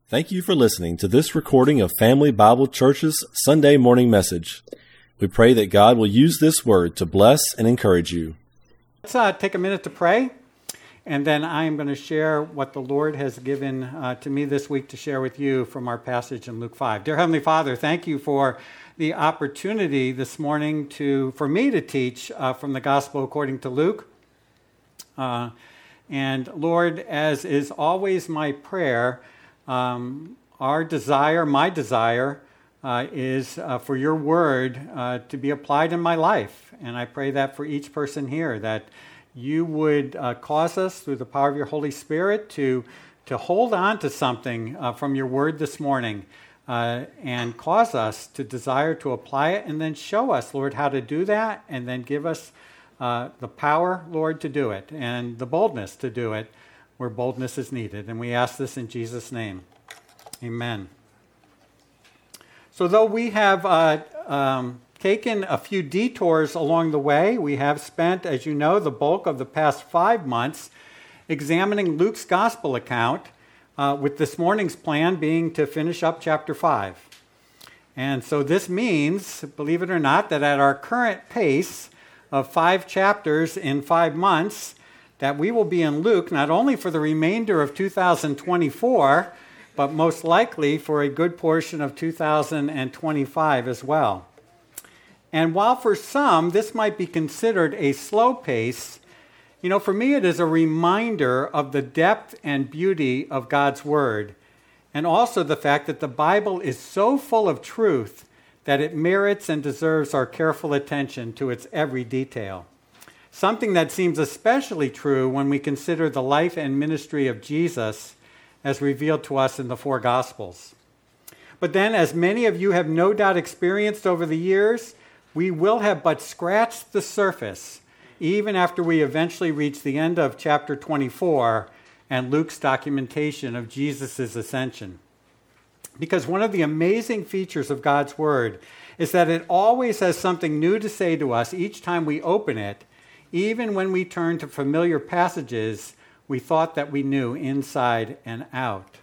Thank you for listening to this recording of Family Bible Church's Sunday morning message. We pray that God will use this word to bless and encourage you. Let's take a minute to pray, and then I am going to share what the Lord has given to me this week to share with you from our passage in Luke 5. Dear Heavenly Father, thank you for the opportunity this morning for me to teach from the Gospel according to Luke. And Lord, as is always my prayer, my desire is for your word to be applied in my life. And I pray that for each person here, that you would cause us through the power of your Holy Spirit to hold on to something from your word this morning and cause us to desire to apply it, and then show us, Lord, how to do that, and then give us the power, Lord, to do it, and the boldness to do it where boldness is needed. And we ask this in Jesus' name. Amen. So though we have taken a few detours along the way, we have spent, as you know, the bulk of the past 5 months examining Luke's gospel account, with this morning's plan being to finish up chapter 5. And so this means, believe it or not, that at our current pace of 5 chapters in 5 months, that we will be in Luke not only for the remainder of 2024, but most likely for a good portion of 2025 as well. And while for some this might be considered a slow pace, for me it is a reminder of the depth and beauty of God's Word, and also the fact that the Bible is so full of truth that it merits and deserves our careful attention to its every detail. Something that seems especially true when we consider the life and ministry of Jesus as revealed to us in the 4 Gospels. But then, as many of you have no doubt experienced over the years, we will have but scratched the surface, even after we eventually reach the end of chapter 24 and Luke's documentation of Jesus' ascension. Because one of the amazing features of God's Word is that it always has something new to say to us each time we open it, even when we turn to familiar passages we thought that we knew inside and out.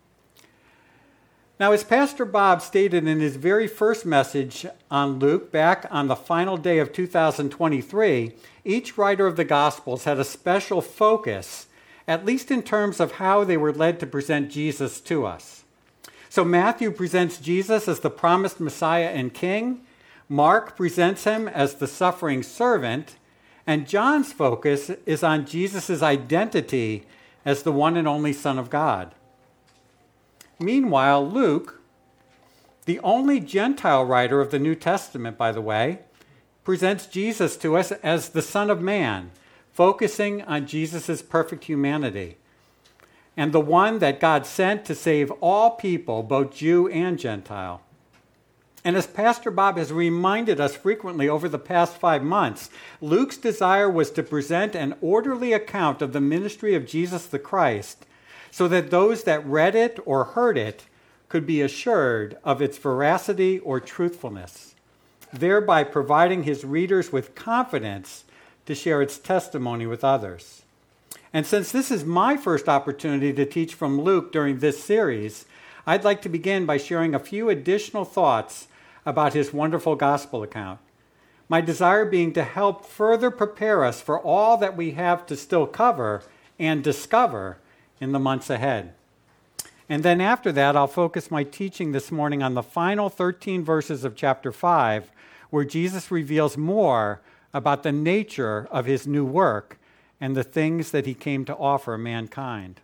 Now, as Pastor Bob stated in his very first message on Luke back on the final day of 2023, each writer of the Gospels had a special focus, at least in terms of how they were led to present Jesus to us. So Matthew presents Jesus as the promised Messiah and King, Mark presents him as the suffering servant, and John's focus is on Jesus' identity as the one and only Son of God. Meanwhile, Luke, the only Gentile writer of the New Testament, by the way, presents Jesus to us as the Son of Man, focusing on Jesus' perfect humanity, and the one that God sent to save all people, both Jew and Gentile. And as Pastor Bob has reminded us frequently over the past 5 months, Luke's desire was to present an orderly account of the ministry of Jesus the Christ, so that those that read it or heard it could be assured of its veracity or truthfulness, thereby providing his readers with confidence to share its testimony with others. And since this is my first opportunity to teach from Luke during this series, I'd like to begin by sharing a few additional thoughts about his wonderful gospel account. My desire being to help further prepare us for all that we have to still cover and discover in the months ahead. And then after that, I'll focus my teaching this morning on the final 13 verses of chapter 5, where Jesus reveals more about the nature of his new work and the things that he came to offer mankind.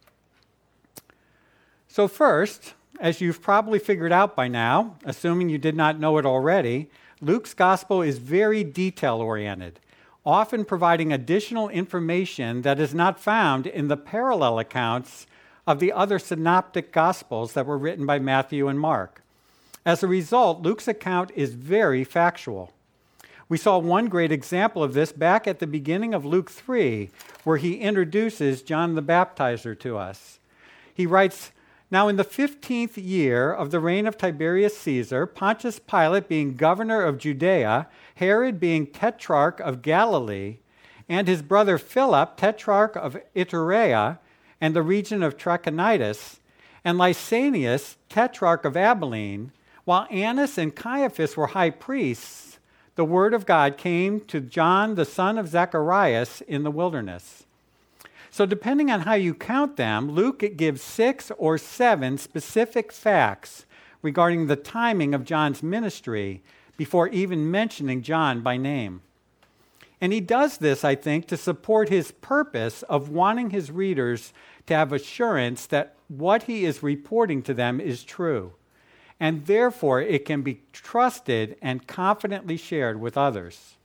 So first, as you've probably figured out by now, assuming you did not know it already, Luke's gospel is very detail-oriented, often providing additional information that is not found in the parallel accounts of the other synoptic gospels that were written by Matthew and Mark. As a result, Luke's account is very factual. We saw one great example of this back at the beginning of Luke 3, where he introduces John the Baptizer to us. He writes, "Now in the 15th year of the reign of Tiberius Caesar, Pontius Pilate being governor of Judea, Herod being tetrarch of Galilee, and his brother Philip, tetrarch of Iturea, and the region of Trachonitis, And Lysanias, tetrarch of Abilene, while Annas and Caiaphas were high priests, the word of God came to John, the son of Zacharias, in the wilderness. So depending on how you count them, Luke gives 6 or 7 specific facts regarding the timing of John's ministry before even mentioning John by name. And he does this, I think, to support his purpose of wanting his readers to have assurance that what he is reporting to them is true, and therefore it can be trusted and confidently shared with others.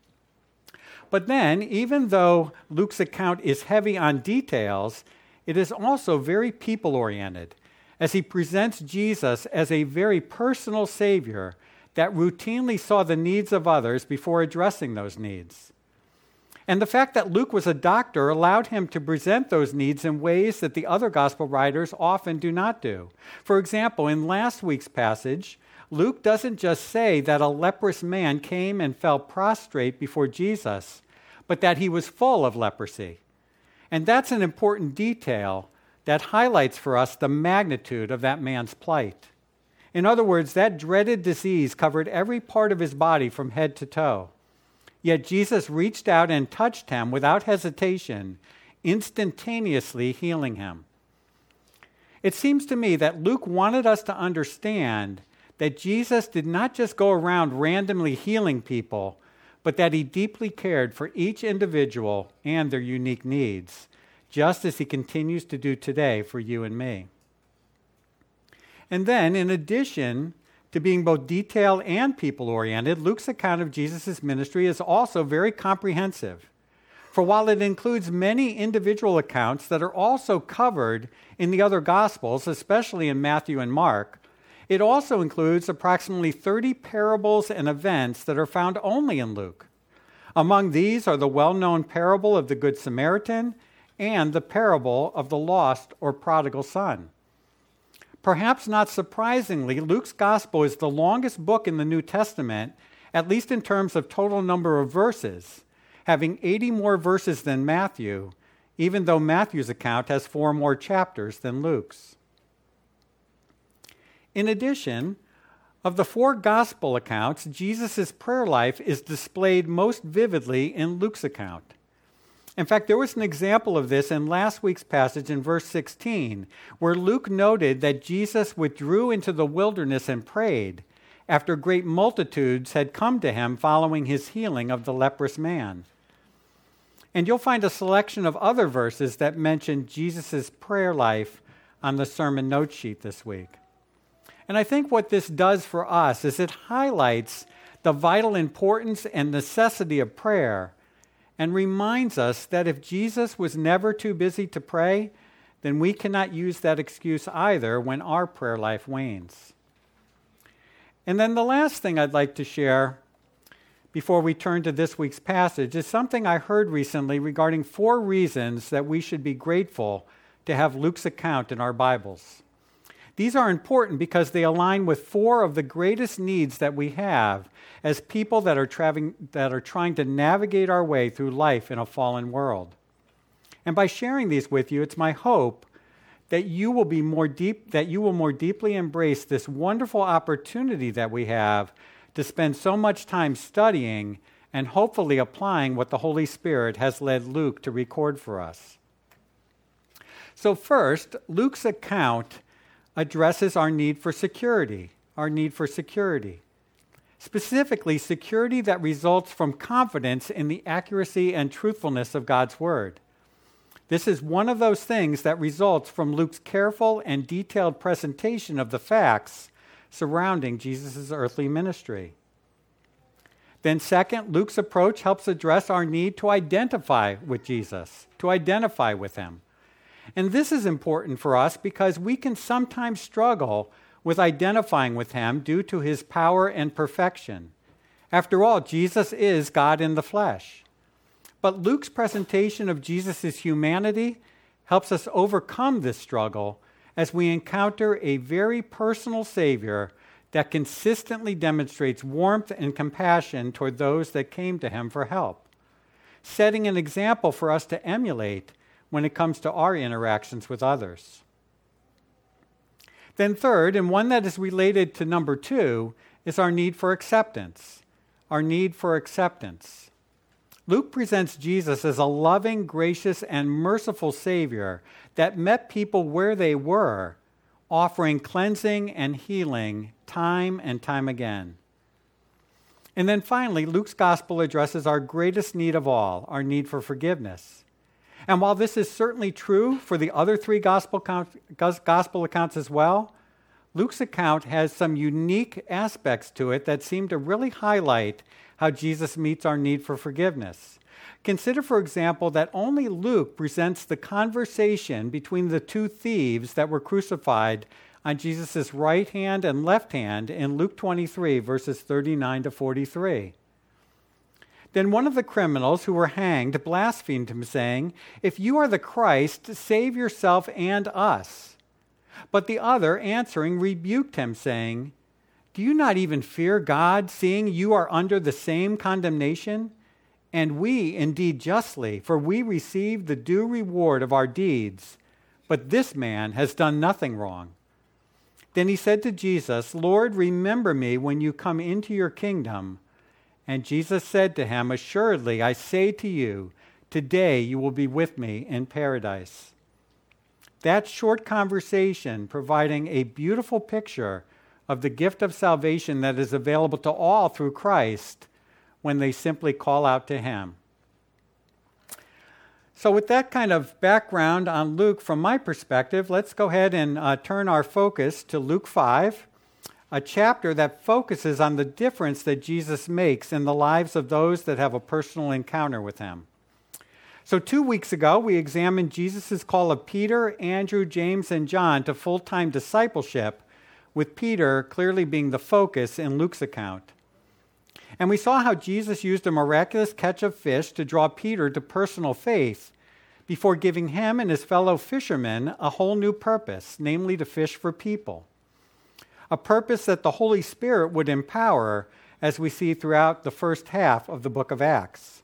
But then, even though Luke's account is heavy on details, it is also very people-oriented, as he presents Jesus as a very personal Savior that routinely saw the needs of others before addressing those needs. And the fact that Luke was a doctor allowed him to present those needs in ways that the other gospel writers often do not do. For example, in last week's passage, Luke doesn't just say that a leprous man came and fell prostrate before Jesus, but that he was full of leprosy. And that's an important detail that highlights for us the magnitude of that man's plight. In other words, that dreaded disease covered every part of his body from head to toe. Yet Jesus reached out and touched him without hesitation, instantaneously healing him. It seems to me that Luke wanted us to understand that Jesus did not just go around randomly healing people, but that he deeply cared for each individual and their unique needs, just as he continues to do today for you and me. And then, in addition to being both detailed and people-oriented, Luke's account of Jesus' ministry is also very comprehensive. For while it includes many individual accounts that are also covered in the other Gospels, especially in Matthew and Mark, it also includes approximately 30 parables and events that are found only in Luke. Among these are the well-known parable of the Good Samaritan and the parable of the lost or prodigal son. Perhaps not surprisingly, Luke's Gospel is the longest book in the New Testament, at least in terms of total number of verses, having 80 more verses than Matthew, even though Matthew's account has 4 more chapters than Luke's. In addition, of the 4 Gospel accounts, Jesus' prayer life is displayed most vividly in Luke's account. In fact, there was an example of this in last week's passage in verse 16, where Luke noted that Jesus withdrew into the wilderness and prayed after great multitudes had come to him following his healing of the leprous man. And you'll find a selection of other verses that mention Jesus' prayer life on the sermon note sheet this week. And I think what this does for us is it highlights the vital importance and necessity of prayer, and reminds us that if Jesus was never too busy to pray, then we cannot use that excuse either when our prayer life wanes. And then the last thing I'd like to share before we turn to this week's passage is something I heard recently regarding 4 reasons that we should be grateful to have Luke's account in our Bibles. These are important because they align with 4 of the greatest needs that we have as people that are trying to navigate our way through life in a fallen world. And by sharing these with you, it's my hope that you will more deeply embrace this wonderful opportunity that we have to spend so much time studying and hopefully applying what the Holy Spirit has led Luke to record for us. So first, Luke's account addresses our need for security. Specifically, security that results from confidence in the accuracy and truthfulness of God's Word. This is one of those things that results from Luke's careful and detailed presentation of the facts surrounding Jesus' earthly ministry. Then second, Luke's approach helps address our need to identify with Jesus, to identify with him. And this is important for us because we can sometimes struggle with identifying with him due to his power and perfection. After all, Jesus is God in the flesh. But Luke's presentation of Jesus' humanity helps us overcome this struggle as we encounter a very personal Savior that consistently demonstrates warmth and compassion toward those that came to him for help, setting an example for us to emulate when it comes to our interactions with others. Then third, and one that is related to number 2, is our need for acceptance. Our need for acceptance. Luke presents Jesus as a loving, gracious, and merciful Savior that met people where they were, offering cleansing and healing time and time again. And then finally, Luke's gospel addresses our greatest need of all, our need for forgiveness. And while this is certainly true for the other 3 gospel accounts as well, Luke's account has some unique aspects to it that seem to really highlight how Jesus meets our need for forgiveness. Consider, for example, that only Luke presents the conversation between the 2 thieves that were crucified on Jesus' right hand and left hand in Luke 23, verses 39 to 43. Then one of the criminals who were hanged blasphemed him, saying, "If you are the Christ, save yourself and us." But the other, answering, rebuked him, saying, "Do you not even fear God, seeing you are under the same condemnation? And we indeed justly, for we receive the due reward of our deeds. But this man has done nothing wrong." Then he said to Jesus, "Lord, remember me when you come into your kingdom." And Jesus said to him, "Assuredly, I say to you, today you will be with me in paradise." That short conversation providing a beautiful picture of the gift of salvation that is available to all through Christ when they simply call out to him. So with that kind of background on Luke from my perspective, let's go ahead and turn our focus to Luke 5, a chapter that focuses on the difference that Jesus makes in the lives of those that have a personal encounter with him. So 2 weeks ago, we examined Jesus' call of Peter, Andrew, James, and John to full-time discipleship, with Peter clearly being the focus in Luke's account. And we saw how Jesus used a miraculous catch of fish to draw Peter to personal faith before giving him and his fellow fishermen a whole new purpose, namely to fish for people. A purpose that the Holy Spirit would empower, as we see throughout the first half of the book of Acts.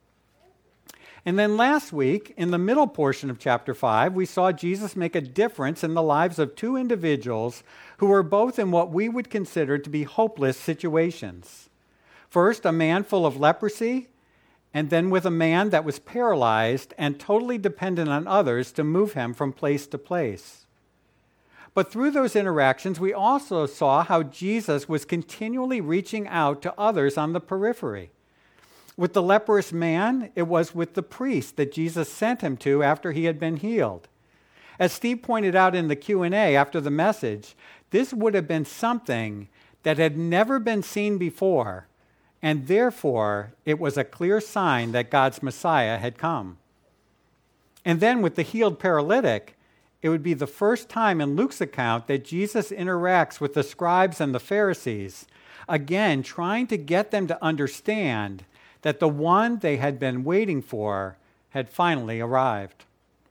And then last week, in the middle portion of chapter 5, we saw Jesus make a difference in the lives of 2 individuals who were both in what we would consider to be hopeless situations. First, a man full of leprosy, and then with a man that was paralyzed and totally dependent on others to move him from place to place. But through those interactions, we also saw how Jesus was continually reaching out to others on the periphery. With the leprous man, it was with the priest that Jesus sent him to after he had been healed. As Steve pointed out in the Q&A after the message, this would have been something that had never been seen before, and therefore it was a clear sign that God's Messiah had come. And then with the healed paralytic, it would be the first time in Luke's account that Jesus interacts with the scribes and the Pharisees, again trying to get them to understand that the one they had been waiting for had finally arrived.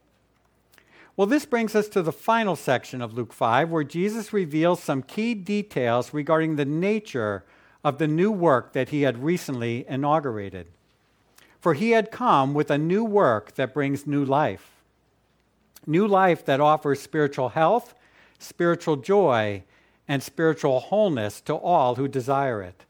Well, this brings us to the final section of Luke 5, where Jesus reveals some key details regarding the nature of the new work that he had recently inaugurated. For he had come with a new work that brings new life that offers spiritual health, spiritual joy, and spiritual wholeness to all who desire it.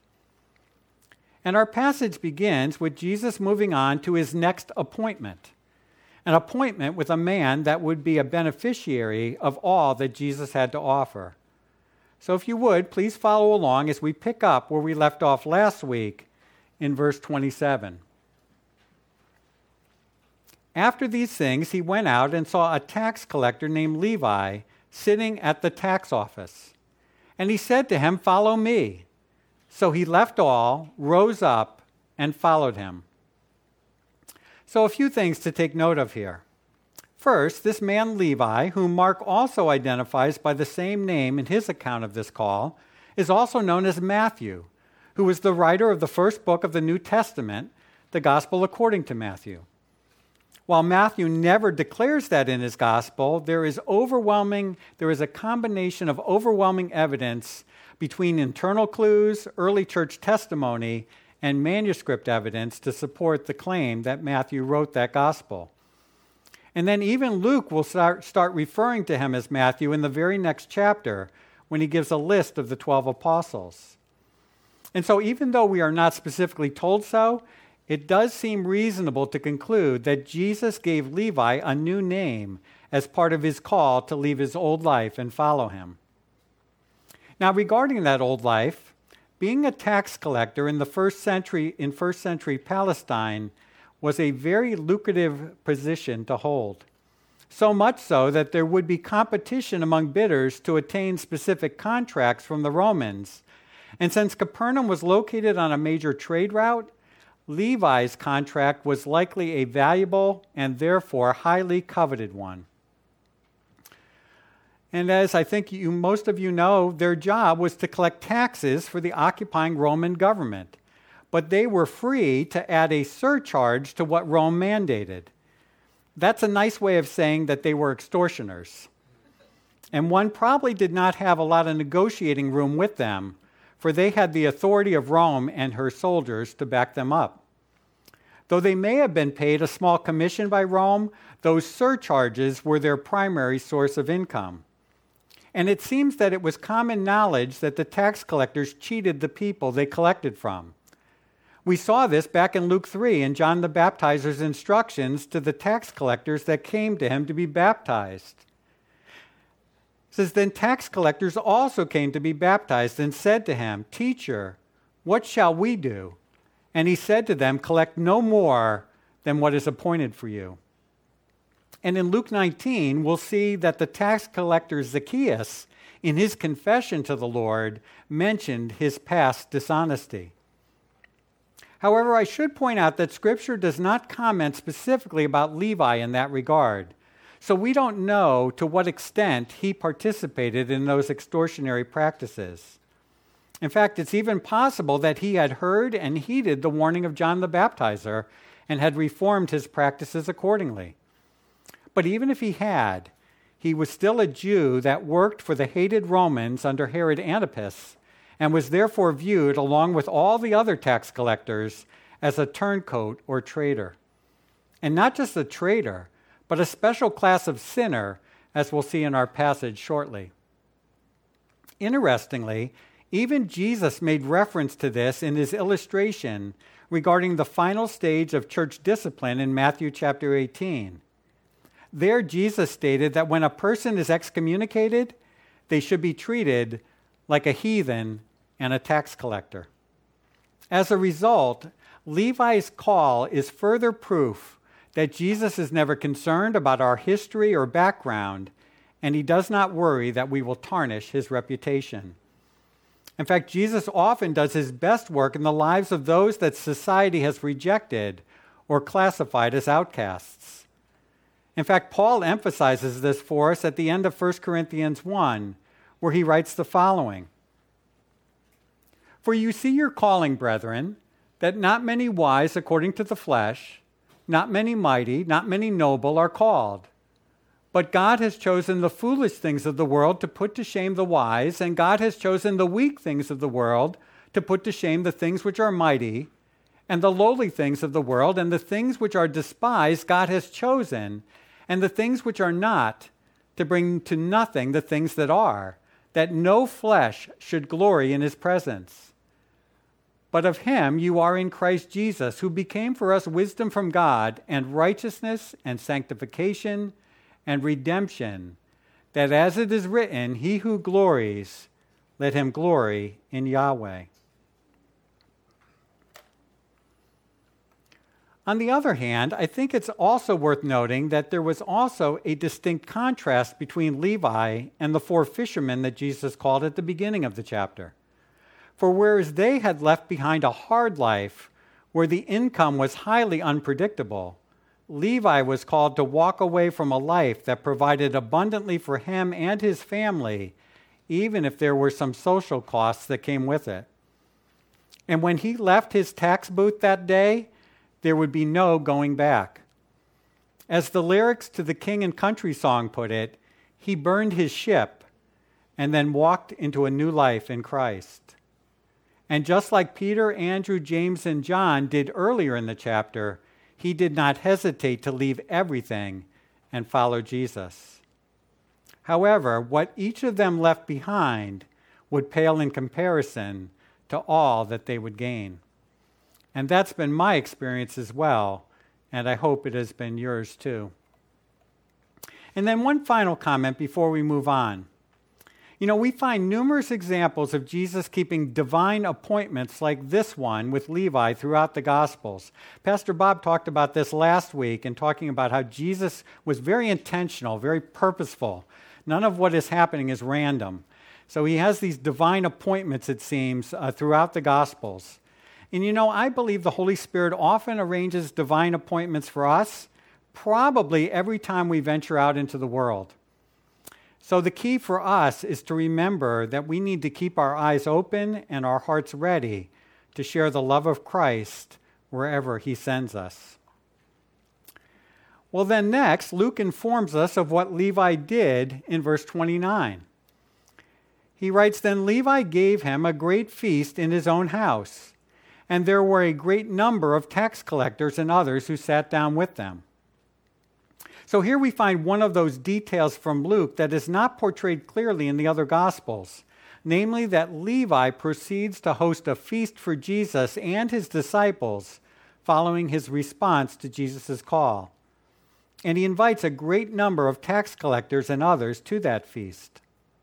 And our passage begins with Jesus moving on to his next appointment, an appointment with a man that would be a beneficiary of all that Jesus had to offer. So if you would, please follow along as we pick up where we left off last week in verse 27. After these things, he went out and saw a tax collector named Levi sitting at the tax office. And he said to him, "Follow me." So he left all, rose up, and followed him. So a few things to take note of here. First, this man Levi, whom Mark also identifies by the same name in his account of this call, is also known as Matthew, who was the writer of the first book of the New Testament, the Gospel according to Matthew. While Matthew never declares that in his gospel, there is a combination of overwhelming evidence between internal clues, early church testimony, and manuscript evidence to support the claim that Matthew wrote that gospel. And then even Luke will start referring to him as Matthew in the very next chapter when he gives a list of the 12 apostles. And so even though we are not specifically told so, it does seem reasonable to conclude that Jesus gave Levi a new name as part of his call to leave his old life and follow him. Now, regarding that old life, being a tax collector in first century Palestine was a very lucrative position to hold. So much so that there would be competition among bidders to attain specific contracts from the Romans. And since Capernaum was located on a major trade route, Levi's contract was likely a valuable and therefore highly coveted one. And as I think most of you know, their job was to collect taxes for the occupying Roman government. But they were free to add a surcharge to what Rome mandated. That's a nice way of saying that they were extortioners. And one probably did not have a lot of negotiating room with them, for they had the authority of Rome and her soldiers to back them up. Though they may have been paid a small commission by Rome, those surcharges were their primary source of income. And it seems that it was common knowledge that the tax collectors cheated the people they collected from. We saw this back in Luke 3 in John the Baptizer's instructions to the tax collectors that came to him to be baptized. It says, then tax collectors also came to be baptized and said to him, Teacher, what shall we do? And he said to them, collect no more than what is appointed for you. And in Luke 19, we'll see that the tax collector Zacchaeus, in his confession to the Lord, mentioned his past dishonesty. However, I should point out that Scripture does not comment specifically about Levi in that regard, so we don't know to what extent he participated in those extortionary practices. In fact, it's even possible that he had heard and heeded the warning of John the Baptizer and had reformed his practices accordingly. But even if he had, he was still a Jew that worked for the hated Romans under Herod Antipas, and was therefore viewed, along with all the other tax collectors, as a turncoat or traitor. And not just a traitor, but a special class of sinner, as we'll see in our passage shortly. Interestingly, even Jesus made reference to this in his illustration regarding the final stage of church discipline in Matthew chapter 18. There, Jesus stated that when a person is excommunicated, they should be treated like a heathen and a tax collector. As a result, Levi's call is further proof that Jesus is never concerned about our history or background, and he does not worry that we will tarnish his reputation. In fact, Jesus often does his best work in the lives of those that society has rejected or classified as outcasts. In fact, Paul emphasizes this for us at the end of 1 Corinthians 1, where he writes the following. For you see your calling, brethren, that not many wise according to the flesh, not many mighty, not many noble are called. But God has chosen the foolish things of the world to put to shame the wise, and God has chosen the weak things of the world to put to shame the things which are mighty, and the lowly things of the world, and the things which are despised God has chosen, and the things which are not, to bring to nothing the things that are, that no flesh should glory in his presence. But of him you are in Christ Jesus, who became for us wisdom from God, and righteousness, and sanctification, and redemption, that as it is written, he who glories, let him glory in Yahweh. On the other hand, I think it's also worth noting that there was also a distinct contrast between Levi and the 4 fishermen that Jesus called at the beginning of the chapter. For whereas they had left behind a hard life where the income was highly unpredictable, Levi was called to walk away from a life that provided abundantly for him and his family, even if there were some social costs that came with it. And when he left his tax booth that day, there would be no going back. As the lyrics to the King and Country song put it, he burned his ship and then walked into a new life in Christ. And just like Peter, Andrew, James, and John did earlier in the chapter, he did not hesitate to leave everything and follow Jesus. However, what each of them left behind would pale in comparison to all that they would gain. And that's been my experience as well, and I hope it has been yours too. And then one final comment before we move on. You know, we find numerous examples of Jesus keeping divine appointments like this one with Levi throughout the Gospels. Pastor Bob talked about this last week in talking about how Jesus was very intentional, very purposeful. None of what is happening is random. So he has these divine appointments, it seems, throughout the Gospels. And you know, I believe the Holy Spirit often arranges divine appointments for us, probably every time we venture out into the world. So the key for us is to remember that we need to keep our eyes open and our hearts ready to share the love of Christ wherever he sends us. Well, then next, Luke informs us of what Levi did in verse 29. He writes, "Then Levi gave him a great feast in his own house, and there were a great number of tax collectors and others who sat down with them." So here we find one of those details from Luke that is not portrayed clearly in the other Gospels, namely that Levi proceeds to host a feast for Jesus and his disciples following his response to Jesus' call. And he invites a great number of tax collectors and others to that feast.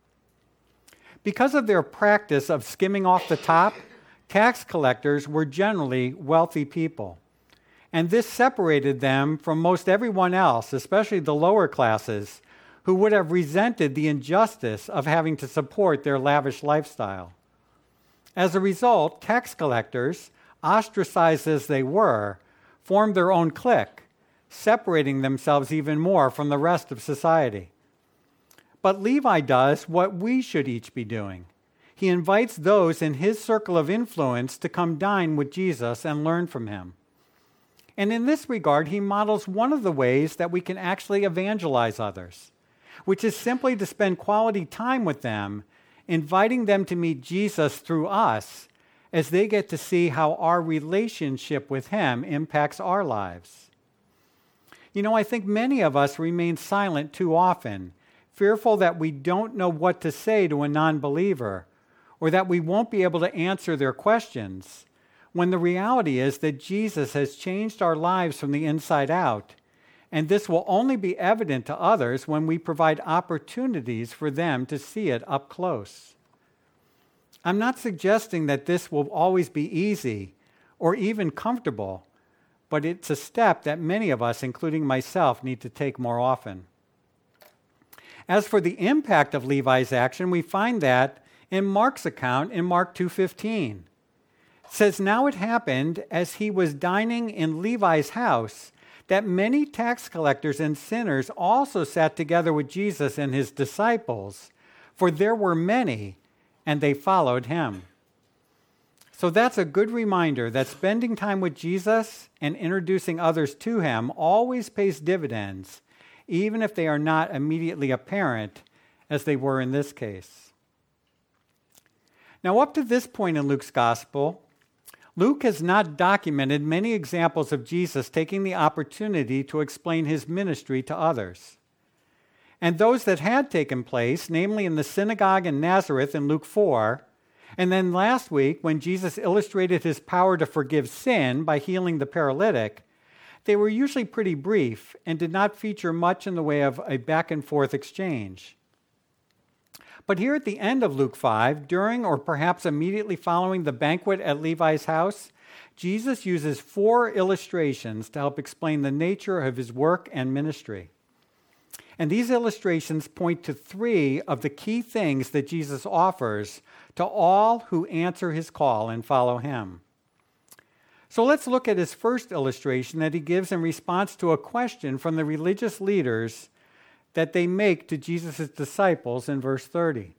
Because of their practice of skimming off the top, tax collectors were generally wealthy people. And this separated them from most everyone else, especially the lower classes, who would have resented the injustice of having to support their lavish lifestyle. As a result, tax collectors, ostracized as they were, formed their own clique, separating themselves even more from the rest of society. But Levi does what we should each be doing. He invites those in his circle of influence to come dine with Jesus and learn from him. And in this regard, he models one of the ways that we can actually evangelize others, which is simply to spend quality time with them, inviting them to meet Jesus through us as they get to see how our relationship with him impacts our lives. You know, I think many of us remain silent too often, fearful that we don't know what to say to a non-believer, or that we won't be able to answer their questions, when the reality is that Jesus has changed our lives from the inside out, and this will only be evident to others when we provide opportunities for them to see it up close. I'm not suggesting that this will always be easy or even comfortable, but it's a step that many of us, including myself, need to take more often. As for the impact of Levi's action, we find that in Mark's account in Mark 2:15. It says, "Now it happened as he was dining in Levi's house that many tax collectors and sinners also sat together with Jesus and his disciples, for there were many, and they followed him." So that's a good reminder that spending time with Jesus and introducing others to him always pays dividends, even if they are not immediately apparent, as they were in this case. Now, up to this point in Luke's gospel, Luke has not documented many examples of Jesus taking the opportunity to explain his ministry to others. And those that had taken place, namely in the synagogue in Nazareth in Luke 4, and then last week when Jesus illustrated his power to forgive sin by healing the paralytic, they were usually pretty brief and did not feature much in the way of a back and forth exchange. But here at the end of Luke 5, during or perhaps immediately following the banquet at Levi's house, Jesus uses 4 illustrations to help explain the nature of his work and ministry. And these illustrations point to 3 of the key things that Jesus offers to all who answer his call and follow him. So let's look at his first illustration that he gives in response to a question from the religious leaders that they make to Jesus' disciples in verse 30.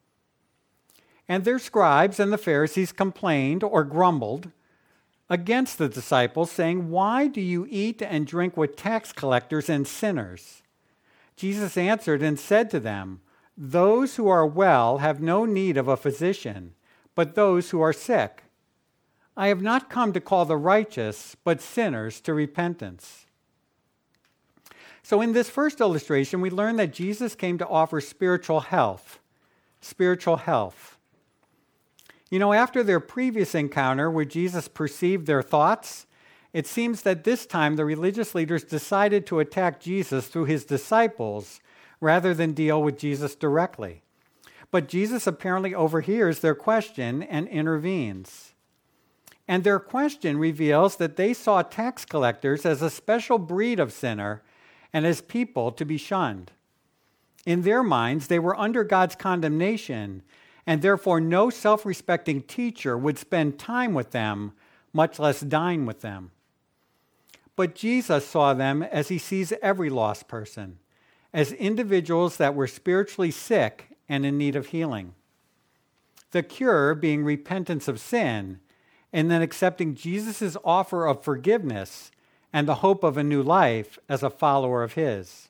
"And their scribes and the Pharisees complained or grumbled against the disciples, saying, 'Why do you eat and drink with tax collectors and sinners?' Jesus answered and said to them, 'Those who are well have no need of a physician, but those who are sick. I have not come to call the righteous, but sinners to repentance.'" So in this first illustration, we learn that Jesus came to offer spiritual health. Spiritual health. You know, after their previous encounter where Jesus perceived their thoughts, it seems that this time the religious leaders decided to attack Jesus through his disciples rather than deal with Jesus directly. But Jesus apparently overhears their question and intervenes. And their question reveals that they saw tax collectors as a special breed of sinner and as people to be shunned. In their minds, they were under God's condemnation, and therefore no self-respecting teacher would spend time with them, much less dine with them. But Jesus saw them as he sees every lost person, as individuals that were spiritually sick and in need of healing. The cure being repentance of sin, and then accepting Jesus' offer of forgiveness and the hope of a new life as a follower of his.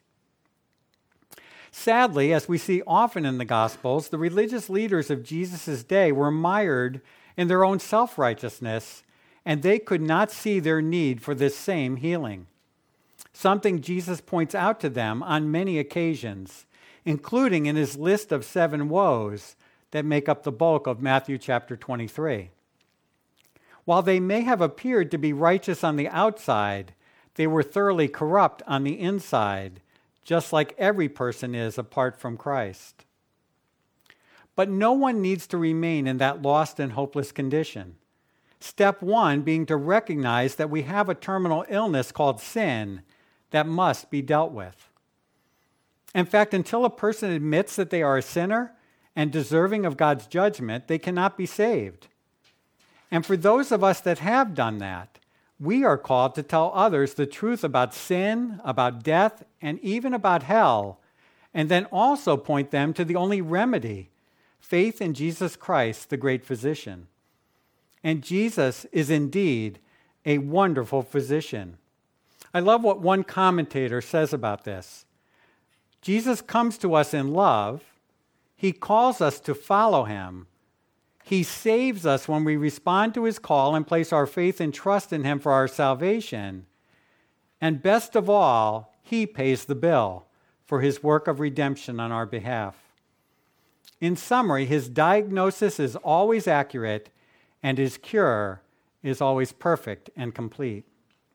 Sadly, as we see often in the Gospels, the religious leaders of Jesus' day were mired in their own self-righteousness, and they could not see their need for this same healing. Something Jesus points out to them on many occasions, including in his list of 7 woes that make up the bulk of Matthew chapter 23. While they may have appeared to be righteous on the outside, they were thoroughly corrupt on the inside, just like every person is apart from Christ. But no one needs to remain in that lost and hopeless condition. Step 1 being to recognize that we have a terminal illness called sin that must be dealt with. In fact, until a person admits that they are a sinner and deserving of God's judgment, they cannot be saved. And for those of us that have done that, we are called to tell others the truth about sin, about death, and even about hell, and then also point them to the only remedy, faith in Jesus Christ, the great physician. And Jesus is indeed a wonderful physician. I love what one commentator says about this. Jesus comes to us in love. He calls us to follow him. He saves us when we respond to his call and place our faith and trust in him for our salvation. And best of all, he pays the bill for his work of redemption on our behalf. In summary, his diagnosis is always accurate, and his cure is always perfect and complete.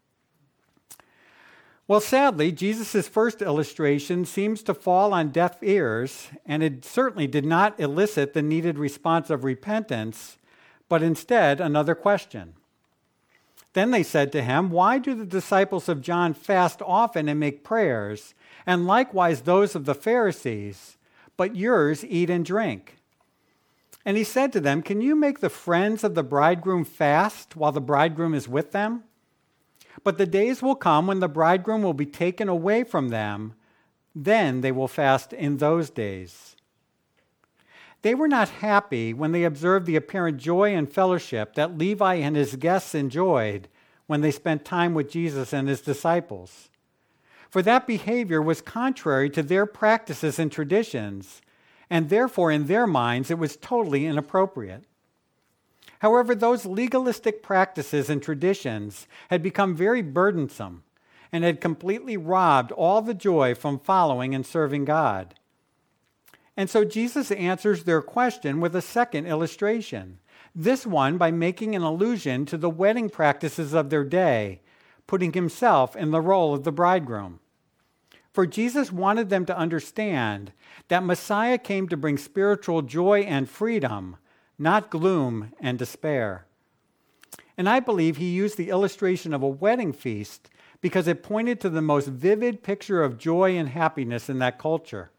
Well, sadly, Jesus' first illustration seems to fall on deaf ears, and it certainly did not elicit the needed response of repentance, but instead another question. Then they said to him, "Why do the disciples of John fast often and make prayers, and likewise those of the Pharisees, but yours eat and drink?" And he said to them, "Can you make the friends of the bridegroom fast while the bridegroom is with them? But the days will come when the bridegroom will be taken away from them. Then they will fast in those days." They were not happy when they observed the apparent joy and fellowship that Levi and his guests enjoyed when they spent time with Jesus and his disciples. For that behavior was contrary to their practices and traditions, and therefore in their minds it was totally inappropriate. However, those legalistic practices and traditions had become very burdensome and had completely robbed all the joy from following and serving God. And so Jesus answers their question with a second illustration, this one by making an allusion to the wedding practices of their day, putting himself in the role of the bridegroom. For Jesus wanted them to understand that Messiah came to bring spiritual joy and freedom, not gloom and despair. And I believe he used the illustration of a wedding feast because it pointed to the most vivid picture of joy and happiness in that culture.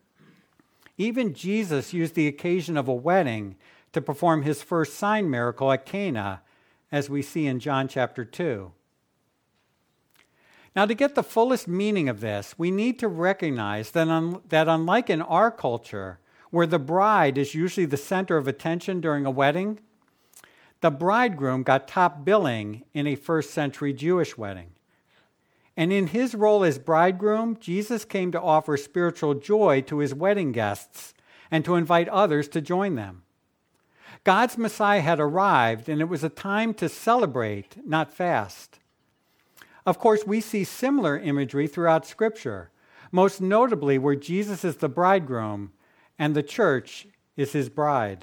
Even Jesus used the occasion of a wedding to perform his first sign miracle at Cana, as we see in John chapter 2. Now, to get the fullest meaning of this, we need to recognize that unlike in our culture, where the bride is usually the center of attention during a wedding, the bridegroom got top billing in a first century Jewish wedding. And in his role as bridegroom, Jesus came to offer spiritual joy to his wedding guests and to invite others to join them. God's Messiah had arrived, and it was a time to celebrate, not fast. Of course, we see similar imagery throughout Scripture, most notably where Jesus is the bridegroom and the church is his bride.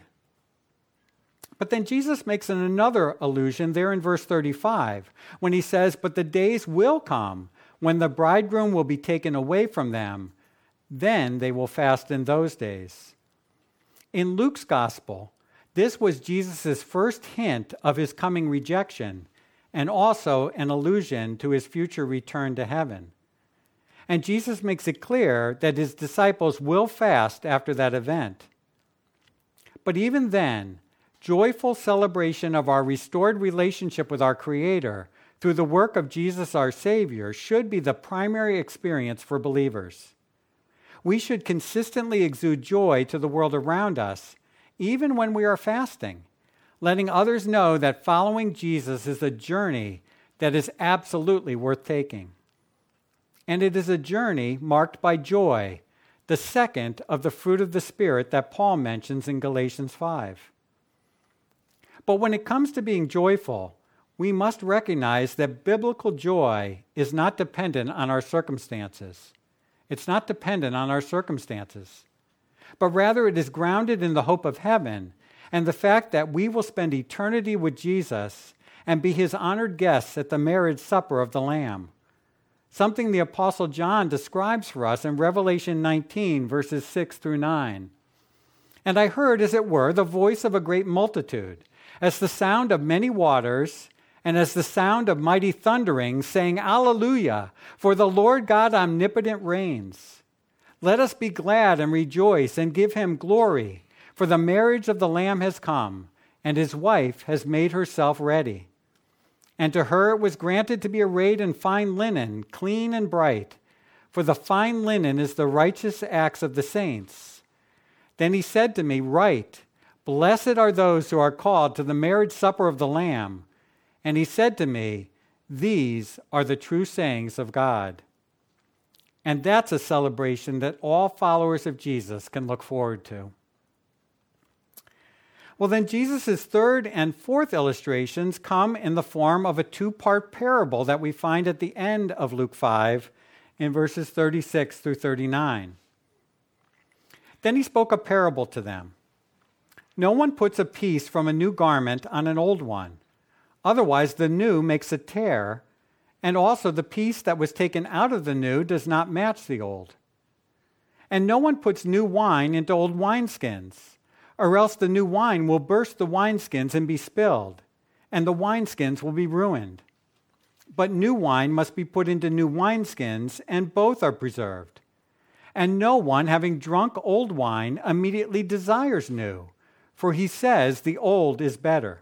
But then Jesus makes another allusion there in verse 35 when he says, "But the days will come when the bridegroom will be taken away from them. Then they will fast in those days." In Luke's gospel, this was Jesus' first hint of his coming rejection and also an allusion to his future return to heaven. And Jesus makes it clear that his disciples will fast after that event. But even then, joyful celebration of our restored relationship with our Creator through the work of Jesus our Savior should be the primary experience for believers. We should consistently exude joy to the world around us, even when we are fasting, letting others know that following Jesus is a journey that is absolutely worth taking. And it is a journey marked by joy, the second of the fruit of the Spirit that Paul mentions in Galatians 5. But when it comes to being joyful, we must recognize that biblical joy is not dependent on our circumstances. It's not dependent on our circumstances, but rather it is grounded in the hope of heaven and the fact that we will spend eternity with Jesus and be his honored guests at the marriage supper of the Lamb, something the Apostle John describes for us in Revelation 19, verses 6 through 9. "And I heard, as it were, the voice of a great multitude, as the sound of many waters, and as the sound of mighty thundering, saying, Alleluia, for the Lord God omnipotent reigns. Let us be glad and rejoice and give him glory, for the marriage of the Lamb has come, and his wife has made herself ready. And to her it was granted to be arrayed in fine linen, clean and bright, for the fine linen is the righteous acts of the saints. Then he said to me, Write, Blessed are those who are called to the marriage supper of the Lamb. And he said to me, These are the true sayings of God." And that's a celebration that all followers of Jesus can look forward to. Well, then Jesus' third and fourth illustrations come in the form of a two-part parable that we find at the end of Luke 5 in verses 36 through 39. Then he spoke a parable to them. "No one puts a piece from a new garment on an old one. Otherwise, the new makes a tear, and also the piece that was taken out of the new does not match the old. And no one puts new wine into old wineskins, or else the new wine will burst the wineskins and be spilled, and the wineskins will be ruined. But new wine must be put into new wineskins, and both are preserved. And no one, having drunk old wine, immediately desires new, for he says the old is better."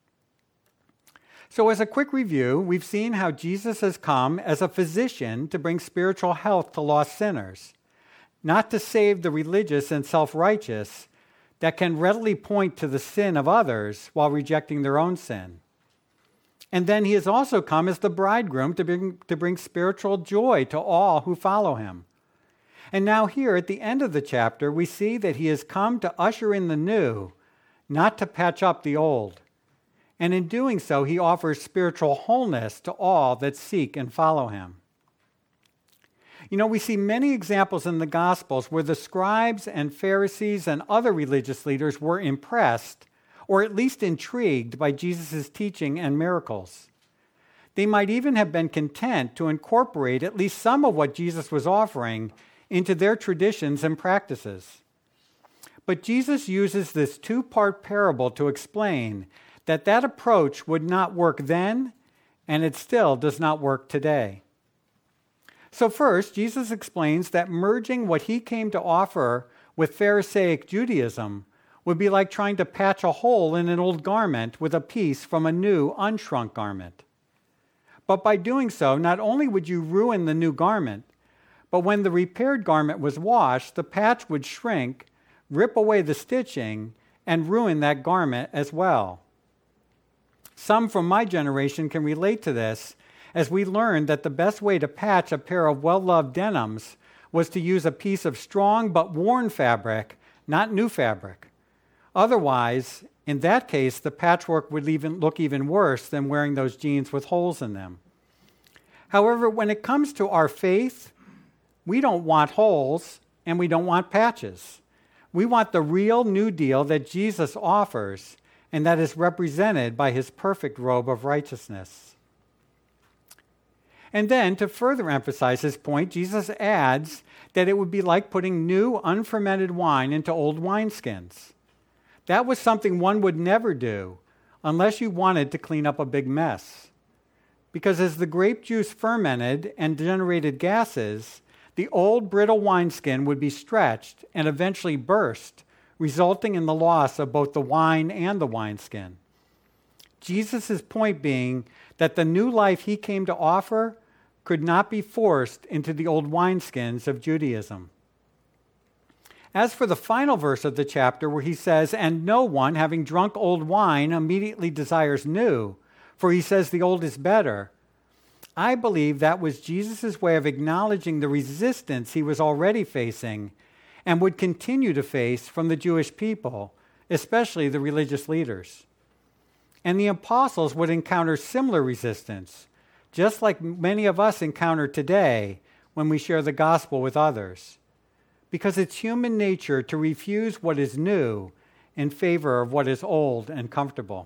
So as a quick review, we've seen how Jesus has come as a physician to bring spiritual health to lost sinners, not to save the religious and self-righteous that can readily point to the sin of others while rejecting their own sin. And then he has also come as the bridegroom to bring spiritual joy to all who follow him. And now here at the end of the chapter, we see that he has come to usher in the new, not to patch up the old. And in doing so, he offers spiritual wholeness to all that seek and follow him. You know, we see many examples in the Gospels where the scribes and Pharisees and other religious leaders were impressed, or at least intrigued, by Jesus' teaching and miracles. They might even have been content to incorporate at least some of what Jesus was offering into their traditions and practices. But Jesus uses this two-part parable to explain that approach would not work then, and it still does not work today. So first, Jesus explains that merging what he came to offer with Pharisaic Judaism would be like trying to patch a hole in an old garment with a piece from a new, unshrunk garment. But by doing so, not only would you ruin the new garment, but when the repaired garment was washed, the patch would shrink, rip away the stitching, and ruin that garment as well. Some from my generation can relate to this, as we learned that the best way to patch a pair of well-loved denims was to use a piece of strong but worn fabric, not new fabric. Otherwise, in that case, the patchwork would look even worse than wearing those jeans with holes in them. However, when it comes to our faith, we don't want holes and we don't want patches. We want the real New Deal that Jesus offers and that is represented by his perfect robe of righteousness. And then, to further emphasize his point, Jesus adds that it would be like putting new unfermented wine into old wineskins. That was something one would never do unless you wanted to clean up a big mess. Because as the grape juice fermented and generated gases, the old brittle wineskin would be stretched and eventually burst, resulting in the loss of both the wine and the wineskin. Jesus' point being that the new life he came to offer could not be forced into the old wineskins of Judaism. As for the final verse of the chapter where he says, "And no one, having drunk old wine, immediately desires new, for he says the old is better," I believe that was Jesus' way of acknowledging the resistance he was already facing and would continue to face from the Jewish people, especially the religious leaders. And the apostles would encounter similar resistance, just like many of us encounter today when we share the gospel with others, because it's human nature to refuse what is new in favor of what is old and comfortable.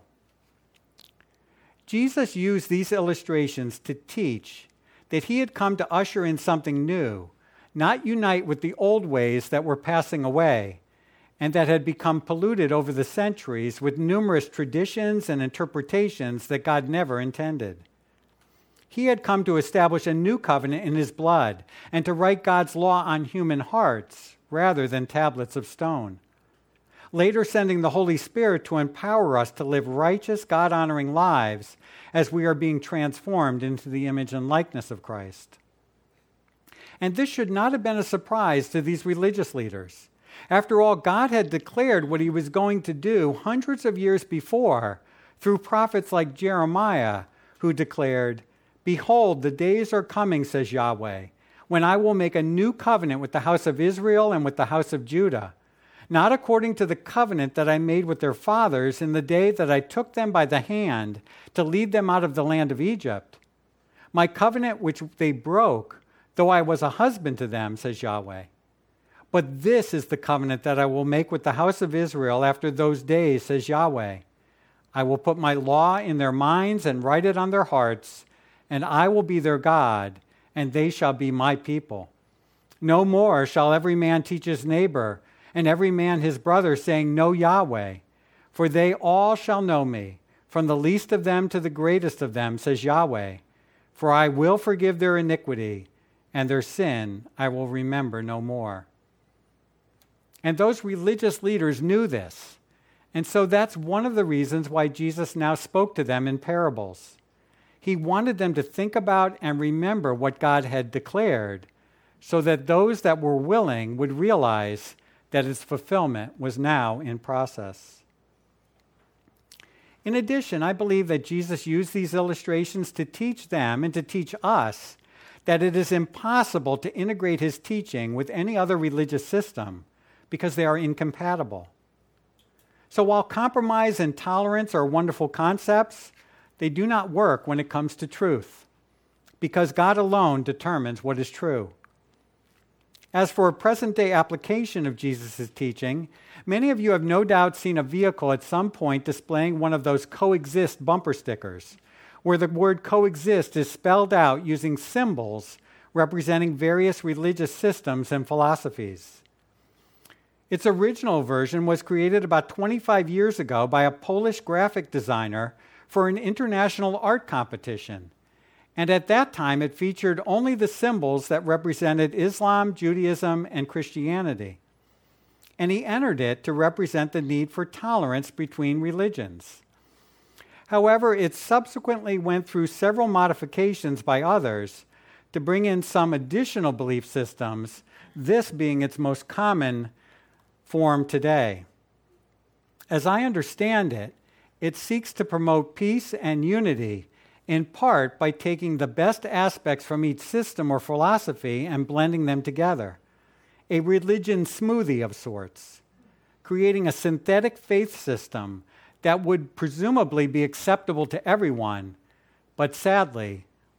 Jesus used these illustrations to teach that he had come to usher in something new, not unite with the old ways that were passing away and that had become polluted over the centuries with numerous traditions and interpretations that God never intended. He had come to establish a new covenant in his blood and to write God's law on human hearts rather than tablets of stone. Later sending the Holy Spirit to empower us to live righteous, God-honoring lives as we are being transformed into the image and likeness of Christ. And this should not have been a surprise to these religious leaders. After all, God had declared what he was going to do hundreds of years before through prophets like Jeremiah, who declared, "Behold, the days are coming, says Yahweh, when I will make a new covenant with the house of Israel and with the house of Judah, not according to the covenant that I made with their fathers in the day that I took them by the hand to lead them out of the land of Egypt. My covenant which they broke, though I was a husband to them, says Yahweh. But this is the covenant that I will make with the house of Israel after those days, says Yahweh. I will put my law in their minds and write it on their hearts, and I will be their God, and they shall be my people. No more shall every man teach his neighbor, and every man his brother, saying, Know Yahweh. For they all shall know me, from the least of them to the greatest of them, says Yahweh. For I will forgive their iniquity, and their sin I will remember no more." And those religious leaders knew this. And so that's one of the reasons why Jesus now spoke to them in parables. He wanted them to think about and remember what God had declared, so that those that were willing would realize that its fulfillment was now in process. In addition, I believe that Jesus used these illustrations to teach them and to teach us that it is impossible to integrate his teaching with any other religious system because they are incompatible. So while compromise and tolerance are wonderful concepts, they do not work when it comes to truth, because God alone determines what is true. As for a present-day application of Jesus' teaching, many of you have no doubt seen a vehicle at some point displaying one of those coexist bumper stickers, where the word coexist is spelled out using symbols representing various religious systems and philosophies. Its original version was created about 25 years ago by a Polish graphic designer for an international art competition. And at that time, it featured only the symbols that represented Islam, Judaism, and Christianity. And he entered it to represent the need for tolerance between religions. However, it subsequently went through several modifications by others to bring in some additional belief systems, this being its most common form today. As I understand it, it seeks to promote peace and unity, in part by taking the best aspects from each system or philosophy and blending them together. A religion smoothie of sorts, creating a synthetic faith system that would presumably be acceptable to everyone, but sadly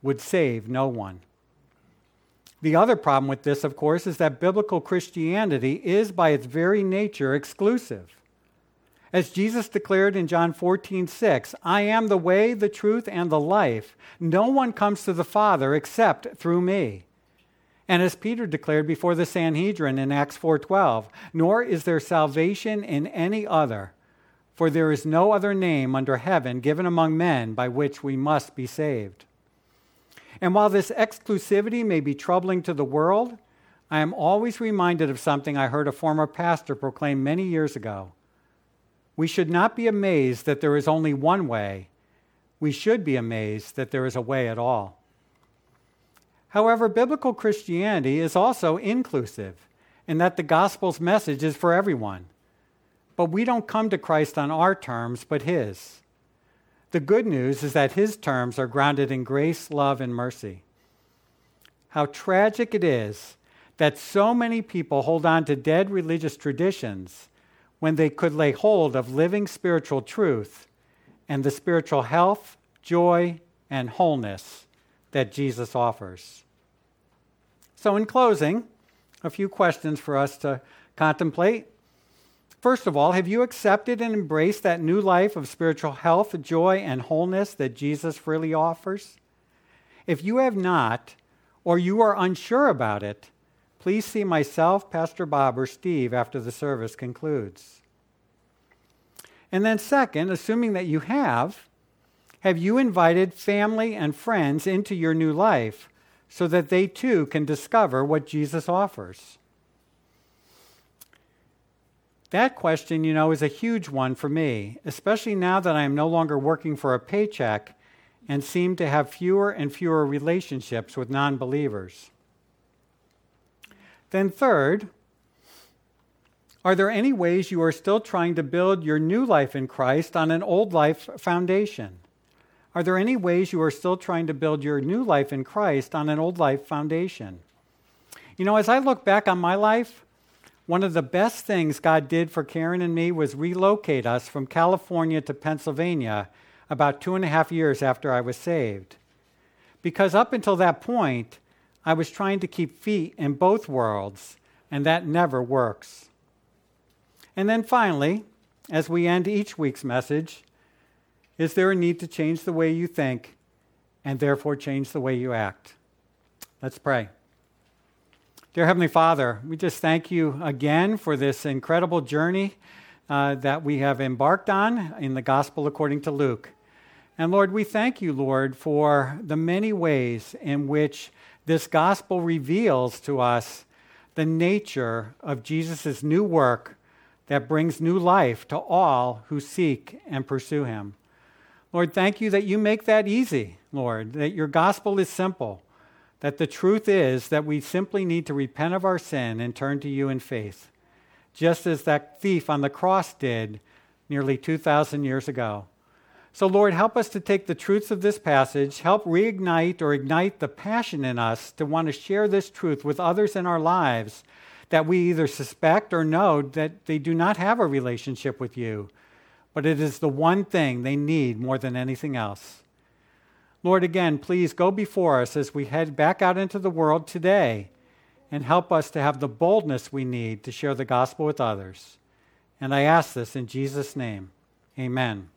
would save no one. The other problem with this, of course, is that biblical Christianity is by its very nature exclusive. As Jesus declared in John 14:6, I am the way, the truth, and the life. No one comes to the Father except through me. And as Peter declared before the Sanhedrin in Acts 4:12, nor is there salvation in any other, for there is no other name under heaven given among men by which we must be saved. And while this exclusivity may be troubling to the world, I am always reminded of something I heard a former pastor proclaim many years ago. We should not be amazed that there is only one way. We should be amazed that there is a way at all. However, biblical Christianity is also inclusive in that the gospel's message is for everyone. But we don't come to Christ on our terms, but His. The good news is that His terms are grounded in grace, love, and mercy. How tragic it is that so many people hold on to dead religious traditions when they could lay hold of living spiritual truth and the spiritual health, joy, and wholeness that Jesus offers. So in closing, a few questions for us to contemplate. First of all, have you accepted and embraced that new life of spiritual health, joy, and wholeness that Jesus freely offers? If you have not, or you are unsure about it, please see myself, Pastor Bob, or Steve after the service concludes. And then second, assuming that you have you invited family and friends into your new life so that they too can discover what Jesus offers? That question, is a huge one for me, especially now that I am no longer working for a paycheck and seem to have fewer and fewer relationships with non-believers. Then third, are there any ways you are still trying to build your new life in Christ on an old life foundation? Are there any ways you are still trying to build your new life in Christ on an old life foundation? As I look back on my life, one of the best things God did for Karen and me was relocate us from California to Pennsylvania about 2.5 years after I was saved. Because up until that point, I was trying to keep feet in both worlds, and that never works. And then finally, as we end each week's message, is there a need to change the way you think and therefore change the way you act? Let's pray. Dear Heavenly Father, we just thank you again for this incredible journey that we have embarked on in the Gospel according to Luke. And Lord, we thank you, Lord, for the many ways in which this Gospel reveals to us the nature of Jesus' new work that brings new life to all who seek and pursue Him. Lord, thank you that you make that easy, Lord, that your Gospel is simple, that the truth is that we simply need to repent of our sin and turn to you in faith, just as that thief on the cross did nearly 2,000 years ago. So, Lord, help us to take the truths of this passage, help reignite or ignite the passion in us to want to share this truth with others in our lives that we either suspect or know that they do not have a relationship with you, but it is the one thing they need more than anything else. Lord, again, please go before us as we head back out into the world today and help us to have the boldness we need to share the gospel with others. And I ask this in Jesus' name. Amen.